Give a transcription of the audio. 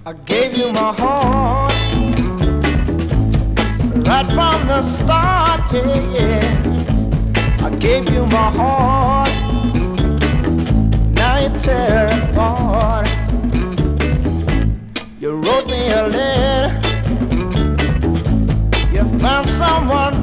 I gave you my heart right from the start, yeah, yeah. I gave you my heart, now you tear it apart. You wrote me a letter, you found someone